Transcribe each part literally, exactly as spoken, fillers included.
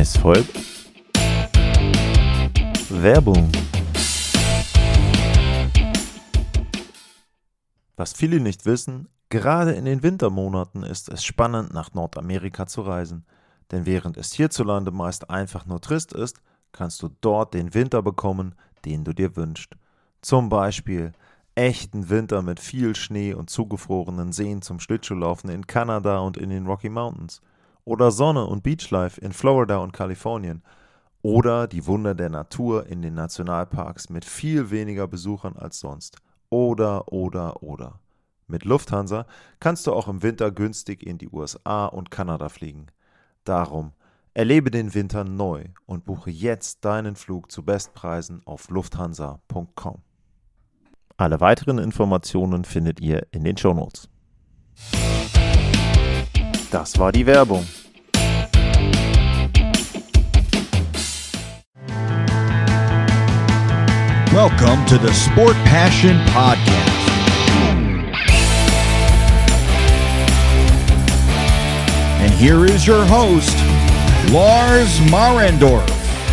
Es folgt Werbung. Was viele nicht wissen, gerade in den Wintermonaten ist es spannend, nach Nordamerika zu reisen. Denn während es hierzulande meist einfach nur trist ist, kannst du dort den Winter bekommen, den du dir wünschst. Zum Beispiel echten Winter mit viel Schnee und zugefrorenen Seen zum Schlittschuhlaufen in Kanada und in den Rocky Mountains. Oder Sonne und Beachlife in Florida und Kalifornien. Oder die Wunder der Natur in den Nationalparks mit viel weniger Besuchern als sonst. Oder, oder, oder. Mit Lufthansa kannst du auch im Winter günstig in die U S A und Kanada fliegen. Darum, erlebe den Winter neu und buche jetzt deinen Flug zu Bestpreisen auf lufthansa punkt com. Alle weiteren Informationen findet ihr in den Shownotes. Das war die Werbung. Welcome to the Sport Passion Podcast. And here is your host, Lars Marendorf.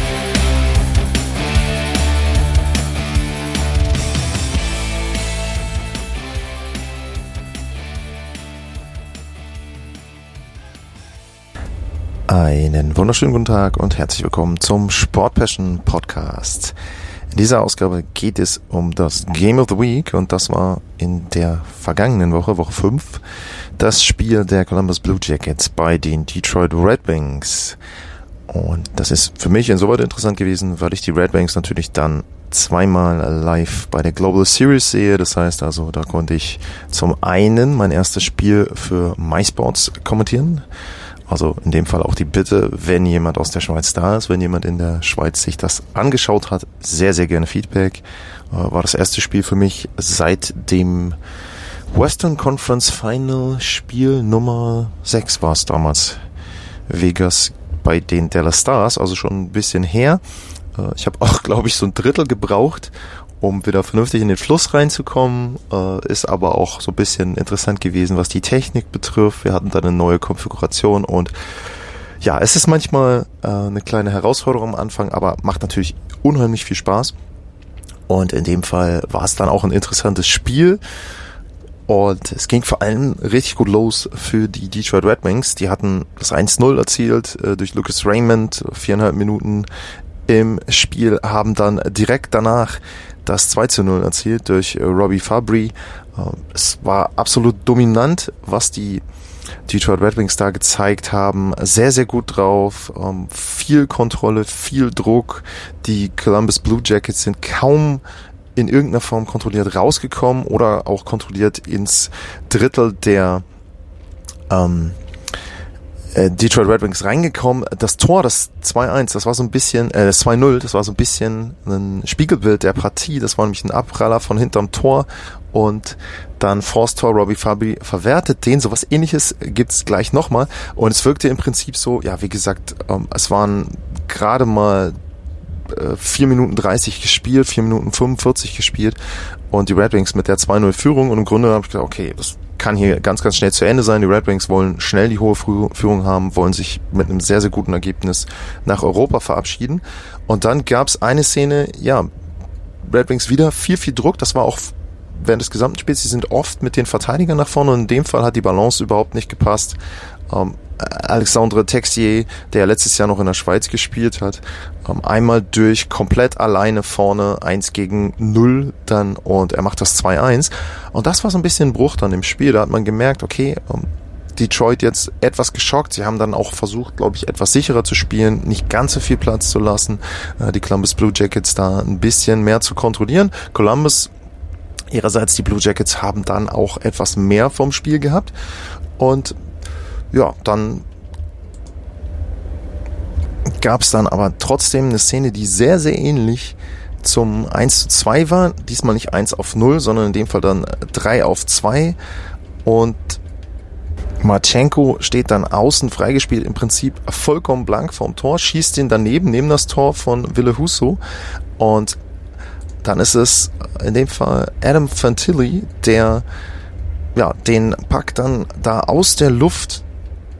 Einen wunderschönen guten Tag und herzlich willkommen zum Sport Passion Podcast. In dieser Ausgabe geht es um das Game of the Week und das war in der vergangenen Woche, Woche fünf, das Spiel der Columbus Blue Jackets bei den Detroit Red Wings. Und das ist für mich insoweit interessant gewesen, weil ich die Red Wings natürlich dann zweimal live bei der Global Series sehe. Das heißt also, da konnte ich zum einen mein erstes Spiel für MySports kommentieren. Also in dem Fall auch die Bitte, wenn jemand aus der Schweiz da ist, wenn jemand in der Schweiz sich das angeschaut hat, sehr, sehr gerne Feedback. Äh, war das erste Spiel für mich seit dem Western Conference Final Spiel Nummer sechs war es damals. Vegas bei den Dallas Stars, also schon ein bisschen her. Äh, ich habe auch, glaube ich, so ein Drittel gebraucht, um wieder vernünftig in den Fluss reinzukommen, äh, ist aber auch so ein bisschen interessant gewesen, was die Technik betrifft. Wir hatten da eine neue Konfiguration und ja, es ist manchmal äh, eine kleine Herausforderung am Anfang, aber macht natürlich unheimlich viel Spaß. Und in dem Fall war es dann auch ein interessantes Spiel und es ging vor allem richtig gut los für die Detroit Red Wings. Die hatten das eins null erzielt äh, durch Lucas Raymond, viereinhalb Minuten im Spiel, haben dann direkt danach das zwei zu null erzielt durch Robbie Fabry. Es war absolut dominant, was die Detroit Red Wings da gezeigt haben. Sehr, sehr gut drauf. Viel Kontrolle, viel Druck. Die Columbus Blue Jackets sind kaum in irgendeiner Form kontrolliert rausgekommen oder auch kontrolliert ins Drittel der ähm, Detroit Red Wings reingekommen. Das Tor, das zwei eins, das war so ein bisschen, äh, das zwei null, das war so ein bisschen ein Spiegelbild der Partie. Das war nämlich ein Abpraller von hinterm Tor und dann Force Tor, Robbie Fabry verwertet den. So was Ähnliches gibt's gleich nochmal und es wirkte im Prinzip so, ja, wie gesagt, ähm, es waren gerade mal äh, vier Minuten dreißig gespielt, vier Minuten fünfundvierzig gespielt und die Red Wings mit der zwei null Führung und im Grunde habe ich gedacht, okay, das kann hier ganz, ganz schnell zu Ende sein. Die Red Wings wollen schnell die hohe Führung haben, wollen sich mit einem sehr, sehr guten Ergebnis nach Europa verabschieden. Und dann gab es eine Szene, ja, Red Wings wieder viel, viel Druck. Das war auch während des gesamten Spiels. Sie sind oft mit den Verteidigern nach vorne und in dem Fall hat die Balance überhaupt nicht gepasst. Ähm, Alexandre Texier, der letztes Jahr noch in der Schweiz gespielt hat, ähm, einmal durch komplett alleine vorne, eins gegen null dann und er macht das zwei eins und das war so ein bisschen ein Bruch dann im Spiel, da hat man gemerkt, okay, ähm, Detroit jetzt etwas geschockt, sie haben dann auch versucht, glaube ich, etwas sicherer zu spielen, nicht ganz so viel Platz zu lassen, äh, die Columbus Blue Jackets da ein bisschen mehr zu kontrollieren. Columbus, ihrerseits die Blue Jackets haben dann auch etwas mehr vom Spiel gehabt und ja, dann gab es dann aber trotzdem eine Szene, die sehr, sehr ähnlich zum eins zu zwei war. Diesmal nicht eins auf null, sondern in dem Fall dann drei auf zwei. Und Marchenko steht dann außen freigespielt, im Prinzip vollkommen blank vorm Tor, schießt ihn daneben, neben das Tor von Ville Husso. Und dann ist es in dem Fall Adam Fantilli, der ja den Puck dann da aus der Luft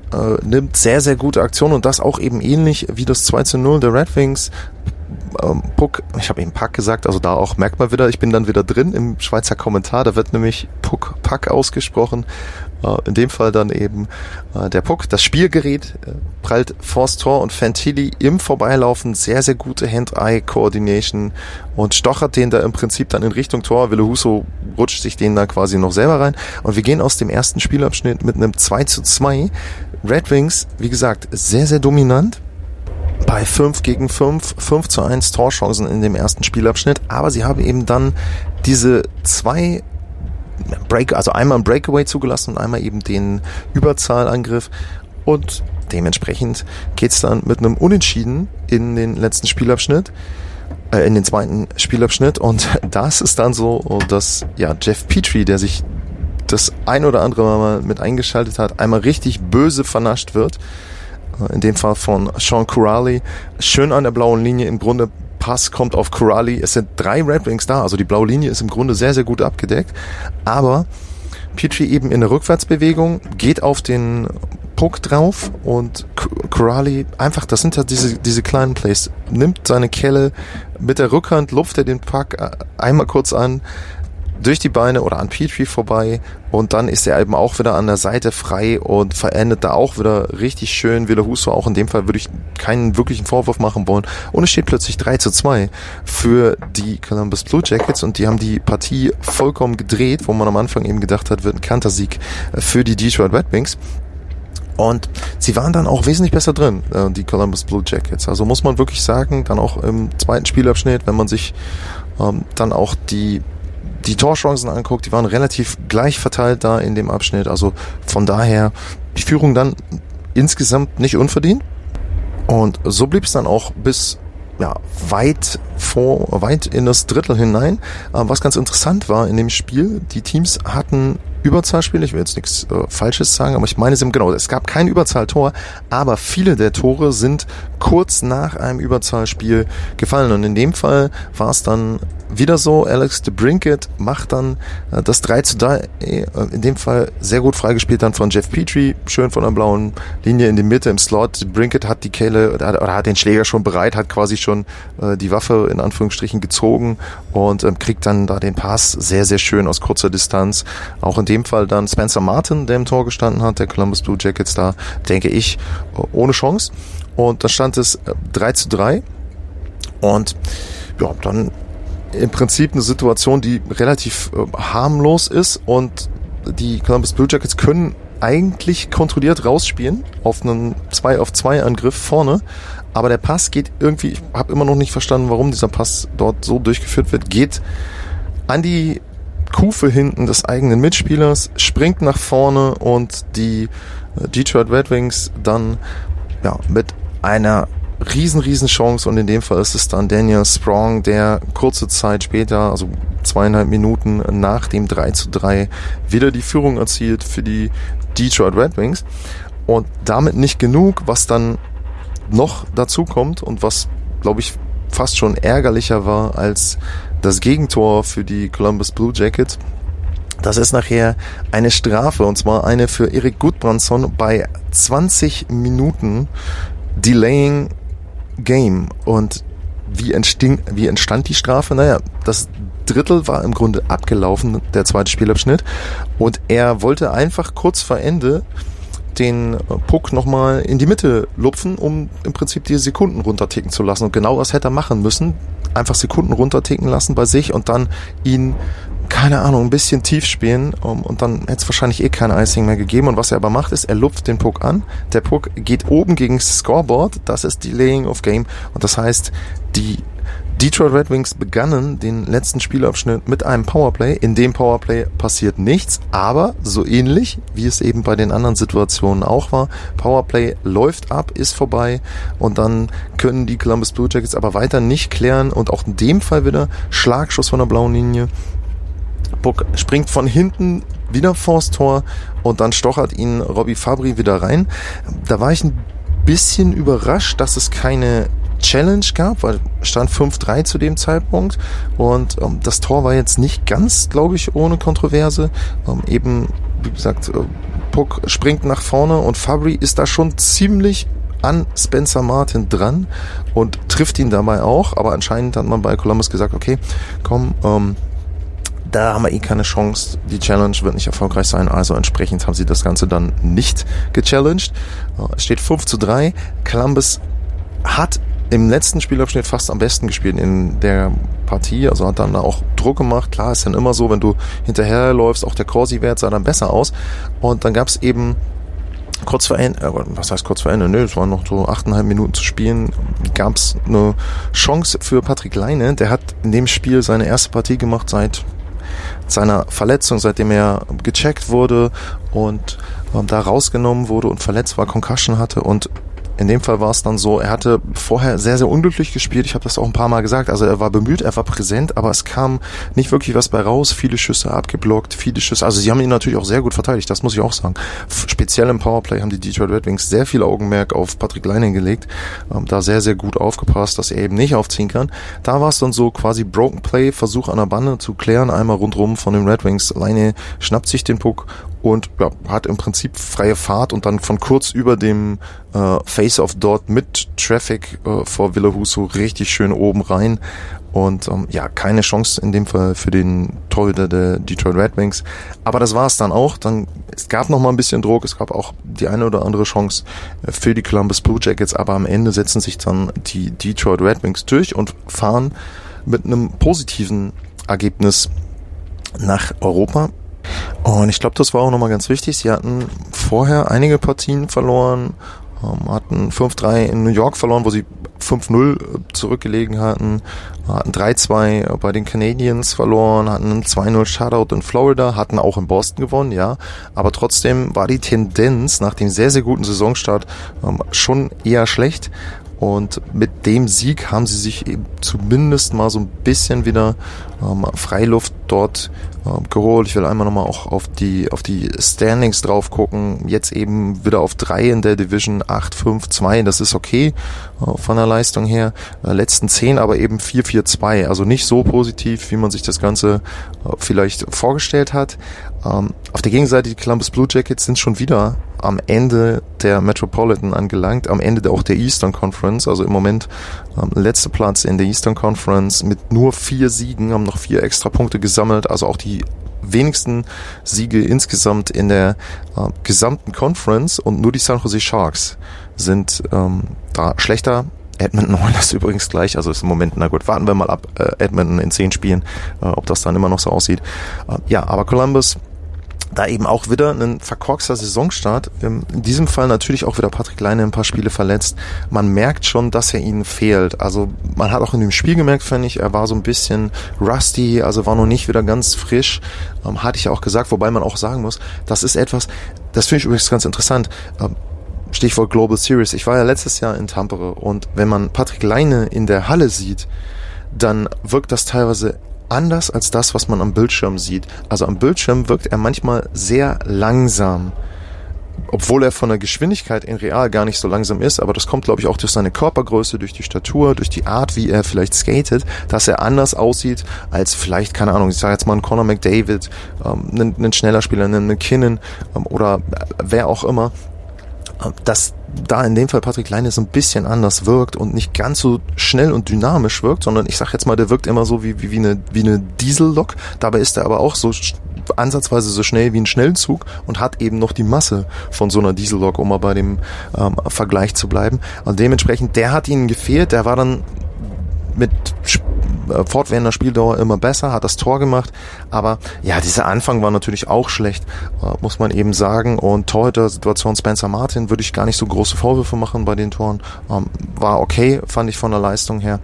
äh, nimmt sehr, sehr gute Aktionen und das auch eben ähnlich wie das zwei zu null der Red Wings. Ähm, Puck, ich habe eben Puck gesagt, also da auch merkt man wieder, ich bin dann wieder drin im Schweizer Kommentar, da wird nämlich Puck, Puck ausgesprochen. Uh, in dem Fall dann eben uh, der Puck, das Spielgerät uh, prallt vors Tor und Fantilli im Vorbeilaufen sehr, sehr gute Hand-Eye-Coordination und stochert den da im Prinzip dann in Richtung Tor. Ville Husso rutscht sich den da quasi noch selber rein und wir gehen aus dem ersten Spielabschnitt mit einem zwei zu zwei. Red Wings, wie gesagt, sehr, sehr dominant. Bei fünf gegen fünf, fünf zu eins Torchancen in dem ersten Spielabschnitt, aber sie haben eben dann diese zwei Break, also einmal ein Breakaway zugelassen und einmal eben den Überzahlangriff und dementsprechend geht's dann mit einem Unentschieden in den letzten Spielabschnitt, äh, in den zweiten Spielabschnitt und das ist dann so, dass ja Jeff Petrie, der sich das ein oder andere Mal mit eingeschaltet hat, einmal richtig böse vernascht wird, in dem Fall von Sean Kuraly, schön an der blauen Linie, im Grunde Pass kommt auf Kuraly. Es sind drei Red Wings da, also die blaue Linie ist im Grunde sehr, sehr gut abgedeckt. Aber Petrie eben in der Rückwärtsbewegung, geht auf den Puck drauf und Kuraly einfach, das sind ja diese, diese kleinen Plays, nimmt seine Kelle mit der Rückhand, lupft er den Puck einmal kurz an, durch die Beine oder an Petrie vorbei und dann ist er eben auch wieder an der Seite frei und verendet da auch wieder richtig schön. Ville Husso auch in dem Fall würde ich keinen wirklichen Vorwurf machen wollen und es steht plötzlich drei zu zwei für die Columbus Blue Jackets und die haben die Partie vollkommen gedreht, wo man am Anfang eben gedacht hat, wird ein Kantersieg für die Detroit Red Wings. Und sie waren dann auch wesentlich besser drin, die Columbus Blue Jackets. Also muss man wirklich sagen, dann auch im zweiten Spielabschnitt, wenn man sich ähm, dann auch die die Torchancen anguckt, die waren relativ gleich verteilt da in dem Abschnitt. Also von daher die Führung dann insgesamt nicht unverdient. Und so blieb es dann auch bis ja, weit vor, weit in das Drittel hinein. Was ganz interessant war in dem Spiel, die Teams hatten Überzahlspiel, ich will jetzt nichts äh, Falsches sagen, aber ich meine es eben genau, es gab kein Überzahltor, aber viele der Tore sind kurz nach einem Überzahlspiel gefallen und in dem Fall war es dann wieder so, Alex DeBrincat macht dann äh, das drei zu drei, äh, in dem Fall sehr gut freigespielt dann von Jeff Petrie, schön von der blauen Linie in die Mitte im Slot. DeBrincat hat die Kehle oder, oder hat den Schläger schon bereit, hat quasi schon äh, die Waffe in Anführungsstrichen gezogen und ähm, kriegt dann da den Pass sehr, sehr schön aus kurzer Distanz. Auch in dem Fall dann Spencer Martin, der im Tor gestanden hat, der Columbus Blue Jackets da, denke ich, ohne Chance. Und da stand es drei zu drei und ja, dann im Prinzip eine Situation, die relativ äh, harmlos ist und die Columbus Blue Jackets können eigentlich kontrolliert rausspielen auf einen zwei auf zwei Angriff vorne, aber der Pass geht irgendwie, ich habe immer noch nicht verstanden, warum dieser Pass dort so durchgeführt wird, geht an die Kufe hinten des eigenen Mitspielers, springt nach vorne und die äh, Detroit Red Wings dann ja mit einer riesen, riesen Chance und in dem Fall ist es dann Daniel Sprong, der kurze Zeit später, also zweieinhalb Minuten nach dem drei zu drei wieder die Führung erzielt für die Detroit Red Wings und damit nicht genug, was dann noch dazu kommt und was, glaube ich, fast schon ärgerlicher war als das Gegentor für die Columbus Blue Jackets. Das ist nachher eine Strafe und zwar eine für Erik Gudbrandsson bei zwanzig Minuten Delaying Game. Und wie, entsting, wie entstand die Strafe? Naja, das Drittel war im Grunde abgelaufen, der zweite Spielabschnitt. Und er wollte einfach kurz vor Ende den Puck nochmal in die Mitte lupfen, um im Prinzip die Sekunden runterticken zu lassen. Und genau das hätte er machen müssen. Einfach Sekunden runterticken lassen bei sich und dann ihn, keine Ahnung, ein bisschen tief spielen um, und dann hätte es wahrscheinlich eh kein Icing mehr gegeben. Und was er aber macht, ist, er lupft den Puck an. Der Puck geht oben gegen das Scoreboard. Das ist Delaying of Game. Und das heißt, die Detroit Red Wings begannen den letzten Spielabschnitt mit einem Powerplay. In dem Powerplay passiert nichts, aber so ähnlich, wie es eben bei den anderen Situationen auch war. Powerplay läuft ab, ist vorbei und dann können die Columbus Blue Jackets aber weiter nicht klären und auch in dem Fall wieder Schlagschuss von der blauen Linie. Puck springt von hinten wieder vors Tor und dann stochert ihn Robby Fabbri wieder rein. Da war ich ein bisschen überrascht, dass es keine Challenge gab, weil stand fünf drei zu dem Zeitpunkt und ähm, das Tor war jetzt nicht ganz, glaube ich, ohne Kontroverse. Ähm, eben, wie gesagt, äh, Puck springt nach vorne und Fabry ist da schon ziemlich an Spencer Martin dran und trifft ihn dabei auch, aber anscheinend hat man bei Columbus gesagt, okay, komm, ähm, da haben wir eh keine Chance, die Challenge wird nicht erfolgreich sein, also entsprechend haben sie das Ganze dann nicht gechallenged. Es steht fünf zu drei, Columbus hat im letzten Spielabschnitt fast am besten gespielt in der Partie, also hat dann da auch Druck gemacht, klar, ist dann immer so, wenn du hinterherläufst, auch der Corsi-Wert sah dann besser aus und dann gab es eben kurz vor Ende, äh, was heißt kurz vor Ende? Nö, es waren noch so achteinhalb Minuten zu spielen. Gab es eine Chance für Patrick Laine. Der hat in dem Spiel seine erste Partie gemacht seit seiner Verletzung, seitdem er gecheckt wurde und ähm, da rausgenommen wurde und verletzt war, Concussion hatte und in dem Fall war es dann so, er hatte vorher sehr, sehr unglücklich gespielt. Ich habe das auch ein paar Mal gesagt. Also er war bemüht, er war präsent, aber es kam nicht wirklich was bei raus. Viele Schüsse abgeblockt, viele Schüsse. Also sie haben ihn natürlich auch sehr gut verteidigt, das muss ich auch sagen. Speziell im Powerplay haben die Detroit Red Wings sehr viel Augenmerk auf Patrick Laine gelegt. Ähm, da sehr, sehr gut aufgepasst, dass er eben nicht aufziehen kann. Da war es dann so quasi Broken Play, Versuch an der Bande zu klären, einmal rundrum von den Red Wings. Laine schnappt sich den Puck und ja, hat im Prinzip freie Fahrt und dann von kurz über dem äh, Face-Off dort mit Traffic äh, vor Ville Husso richtig schön oben rein und ähm, ja, keine Chance in dem Fall für den Torhüter der Detroit Red Wings, aber das war es dann auch. Dann, es gab noch mal ein bisschen Druck, es gab auch die eine oder andere Chance äh, für die Columbus Blue Jackets, aber am Ende setzen sich dann die Detroit Red Wings durch und fahren mit einem positiven Ergebnis nach Europa. Und ich glaube, das war auch nochmal ganz wichtig. Sie hatten vorher einige Partien verloren, ähm, hatten fünf drei in New York verloren, wo sie fünf null zurückgelegen hatten, hatten drei zwei bei den Canadiens verloren, hatten einen zwei null Shutout in Florida, hatten auch in Boston gewonnen, ja, aber trotzdem war die Tendenz nach dem sehr, sehr guten Saisonstart ähm, schon eher schlecht. Und mit dem Sieg haben sie sich eben zumindest mal so ein bisschen wieder ähm, Freiluft dort ähm, geholt. Ich will einmal nochmal auch auf die auf die Standings drauf gucken. Jetzt eben wieder auf drei in der Division, acht fünf zwei. Das ist okay äh, von der Leistung her. Äh, letzten zehn aber eben vier vier zwei. Also nicht so positiv, wie man sich das Ganze äh, vielleicht vorgestellt hat. Ähm, auf der Gegenseite, die Columbus Blue Jackets sind schon wieder am Ende der Metropolitan angelangt, am Ende auch der Eastern Conference, also im Moment ähm, letzter Platz in der Eastern Conference mit nur vier Siegen, haben noch vier extra Punkte gesammelt, also auch die wenigsten Siege insgesamt in der äh, gesamten Conference und nur die San Jose Sharks sind ähm, da schlechter. Edmonton Oilers übrigens gleich, also ist im Moment, na gut, warten wir mal ab, äh, Edmonton in zehn Spielen, äh, ob das dann immer noch so aussieht. Äh, ja, aber Columbus, da eben auch wieder ein verkorkster Saisonstart. In diesem Fall natürlich auch wieder Patrick Laine ein paar Spiele verletzt. Man merkt schon, dass er ihnen fehlt. Also man hat auch in dem Spiel gemerkt, fand ich, er war so ein bisschen rusty, also war noch nicht wieder ganz frisch. Ähm, hatte ich ja auch gesagt, wobei man auch sagen muss, das ist etwas, das finde ich übrigens ganz interessant. Ähm, Stichwort Global Series. Ich war ja letztes Jahr in Tampere und wenn man Patrick Laine in der Halle sieht, dann wirkt das teilweise anders als das, was man am Bildschirm sieht. Also am Bildschirm wirkt er manchmal sehr langsam, obwohl er von der Geschwindigkeit in real gar nicht so langsam ist, aber das kommt, glaube ich, auch durch seine Körpergröße, durch die Statur, durch die Art, wie er vielleicht skatet, dass er anders aussieht als vielleicht, keine Ahnung, ich sage jetzt mal ein Connor McDavid, ähm, ein, ein schneller Spieler, ein McKinnon ähm, oder wer auch immer, dass da in dem Fall Patrick Laine so ein bisschen anders wirkt und nicht ganz so schnell und dynamisch wirkt, sondern ich sag jetzt mal, der wirkt immer so wie, wie, wie eine, wie eine Diesellok. Dabei ist er aber auch so ansatzweise so schnell wie ein Schnellzug und hat eben noch die Masse von so einer Diesellok, um mal bei dem ähm, Vergleich zu bleiben. Und dementsprechend, der hat ihnen gefehlt, der war dann mit äh, fortwährender Spieldauer immer besser, hat das Tor gemacht, aber ja, dieser Anfang war natürlich auch schlecht, äh, muss man eben sagen, und Torhüter-Situation Spencer Martin würde ich gar nicht so große Vorwürfe machen bei den Toren, ähm, war okay, fand ich von der Leistung her.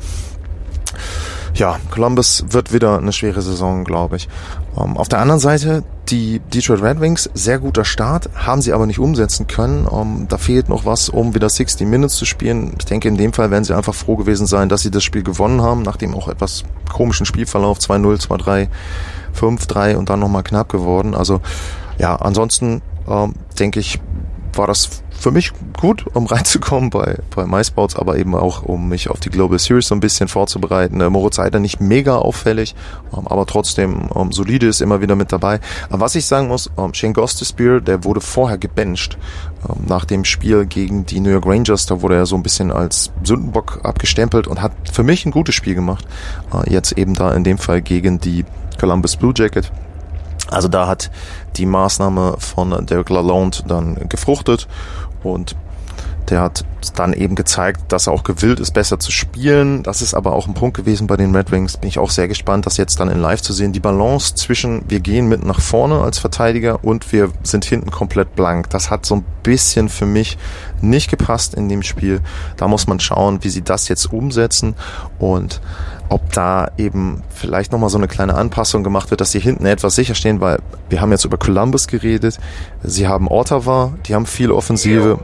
Ja, Columbus wird wieder eine schwere Saison, glaube ich. Um, auf der anderen Seite, die Detroit Red Wings, sehr guter Start, haben sie aber nicht umsetzen können. Um, da fehlt noch was, um wieder sechzig Minutes zu spielen. Ich denke, in dem Fall werden sie einfach froh gewesen sein, dass sie das Spiel gewonnen haben, nach dem auch etwas komischen Spielverlauf, zwei null, zwei drei, fünf drei und dann nochmal knapp geworden. Also ja, ansonsten ähm, denke ich, war das für mich gut, um reinzukommen bei, bei MySports, aber eben auch, um mich auf die Global Series so ein bisschen vorzubereiten. Äh, Moritz Seider nicht mega auffällig, ähm, aber trotzdem ähm, solide, ist immer wieder mit dabei. Aber was ich sagen muss, ähm, Shane Gostisbehere, der wurde vorher gebencht ähm, nach dem Spiel gegen die New York Rangers. Da wurde er so ein bisschen als Sündenbock abgestempelt und hat für mich ein gutes Spiel gemacht. Äh, jetzt eben da in dem Fall gegen die Columbus Blue Jacket. Also da hat die Maßnahme von Derek Lalonde dann gefruchtet und der hat dann eben gezeigt, dass er auch gewillt ist, besser zu spielen. Das ist aber auch ein Punkt gewesen bei den Red Wings. Bin ich auch sehr gespannt, das jetzt dann in Live zu sehen. Die Balance zwischen wir gehen mit nach vorne als Verteidiger und wir sind hinten komplett blank. Das hat so ein bisschen für mich nicht gepasst in dem Spiel. Da muss man schauen, wie sie das jetzt umsetzen und ob da eben vielleicht nochmal so eine kleine Anpassung gemacht wird, dass sie hinten etwas sicher stehen, weil wir haben jetzt über Columbus geredet, sie haben Ottawa, die haben viel Offensive.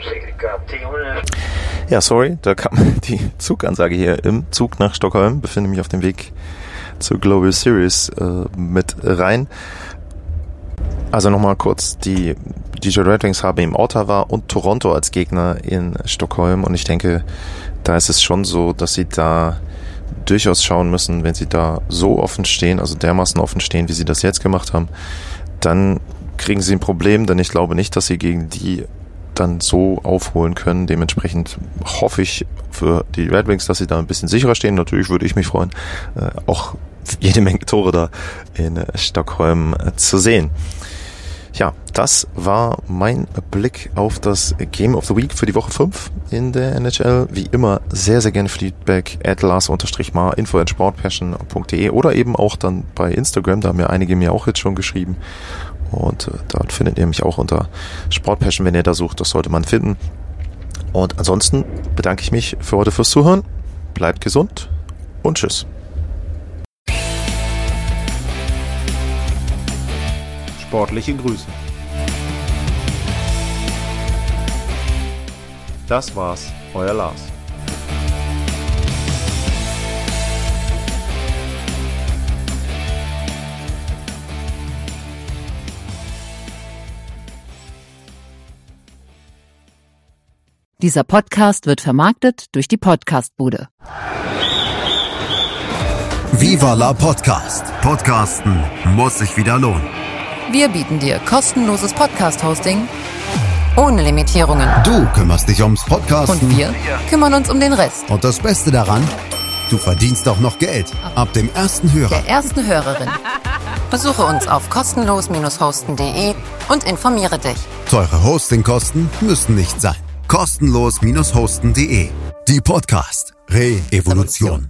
Ja, sorry, da kam die Zugansage hier im Zug nach Stockholm, befinde mich auf dem Weg zur Global Series äh, mit rein. Also nochmal kurz, die D J Red Wings haben eben Ottawa und Toronto als Gegner in Stockholm und ich denke, da ist es schon so, dass sie da durchaus schauen müssen, wenn sie da so offen stehen, also dermaßen offen stehen, wie sie das jetzt gemacht haben, dann kriegen sie ein Problem, denn ich glaube nicht, dass sie gegen die dann so aufholen können. Dementsprechend hoffe ich für die Red Wings, dass sie da ein bisschen sicherer stehen. Natürlich würde ich mich freuen, äh, auch jede Menge Tore da in äh, Stockholm äh, zu sehen. Ja, das war mein Blick auf das Game of the Week für die Woche fünf in der N H L. Wie immer sehr, sehr gerne Feedback at Lars-Mar, info at sportpassion punkt de oder eben auch dann bei Instagram, da haben ja einige mir auch jetzt schon geschrieben. Und äh, dort findet ihr mich auch unter Sportpassion, wenn ihr da sucht, das sollte man finden. Und ansonsten bedanke ich mich für heute fürs Zuhören. Bleibt gesund und tschüss. Sportliche Grüße. Das war's, euer Lars. Dieser Podcast wird vermarktet durch die Podcastbude. Viva la Podcast. Podcasten muss sich wieder lohnen. Wir bieten dir kostenloses Podcast-Hosting ohne Limitierungen. Du kümmerst dich ums Podcasten. Und wir kümmern uns um den Rest. Und das Beste daran, du verdienst auch noch Geld. Ab dem ersten Hörer. Der ersten Hörerin. Besuche uns auf kostenlos hosten punkt de und informiere dich. Teure Hostingkosten müssen nicht sein. kostenlos hosten punkt de. Die Podcast Re-Evolution.